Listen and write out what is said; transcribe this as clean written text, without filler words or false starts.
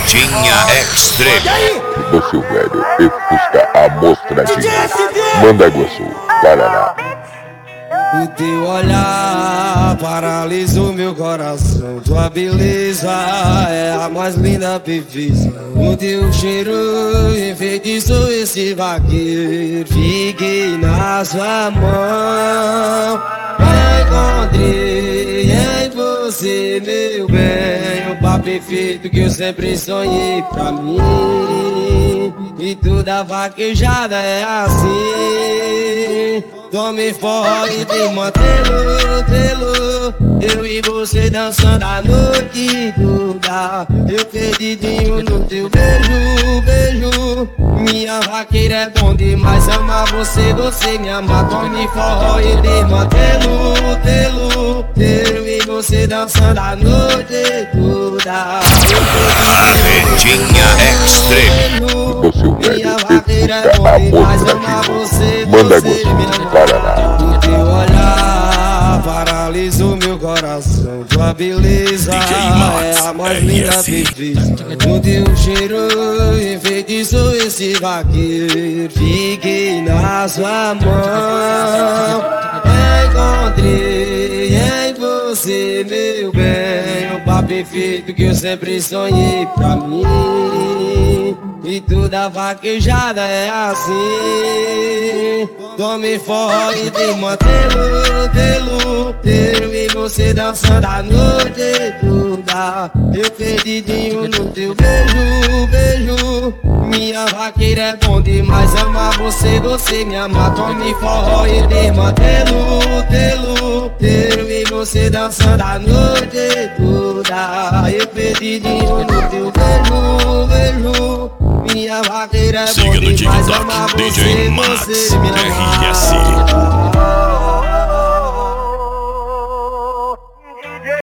Retinha Extreme. Doce velho e Fusca amostradinho. Mandaguaçu, Paraná. O teu olhar paralisou meu coração. Tua beleza é a mais linda perfeição. O teu cheiro enfeitiçou esse vaqueiro. Fiquei na sua mão. Encontrei em você, meu bem, o par perfeito que eu sempre sonhei pra mim. E toda vaquejada é assim. Tome fora e te mantê-lo, tê-lo. Eu e você dançando a noite toda. Eu perdidinho no teu beijo, beijo. Minha vaqueira é bom demais, amar você, você me ama. Tome forró e te mantê-lo, tê-lo. Eu e você dançando a noite toda. Retinha Extreme. Doce velho Minha e vaqueira é Fusca bom demais, amar amostradinho. você, Mandaguaçu, me ama. Paraná. O teu olhar paralisou meu coração. Tua beleza é a mais linda perfeição. O teu cheiro enfeitiçou esse vaqueiro. Fiquei na sua mão. Encontrei em você, meu bem, o par perfeito que eu sempre sonhei pra mim. E toda vaquejada é assim. Tome forró e te mantê-lo, tê-lo. Eu e você dançando a noite toda. Eu perdidinho no teu beijo, beijo. Minha vaqueira é bom demais, amar você, você me ama. Tome forró e te mantê-lo, tê-lo. Eu e você dançando a noite toda. Eu perdidinho no teu beijo, beijo. Minha vaqueira é bom Siga no demais, TikTok, amar DJ você, Max, você me ama. RS.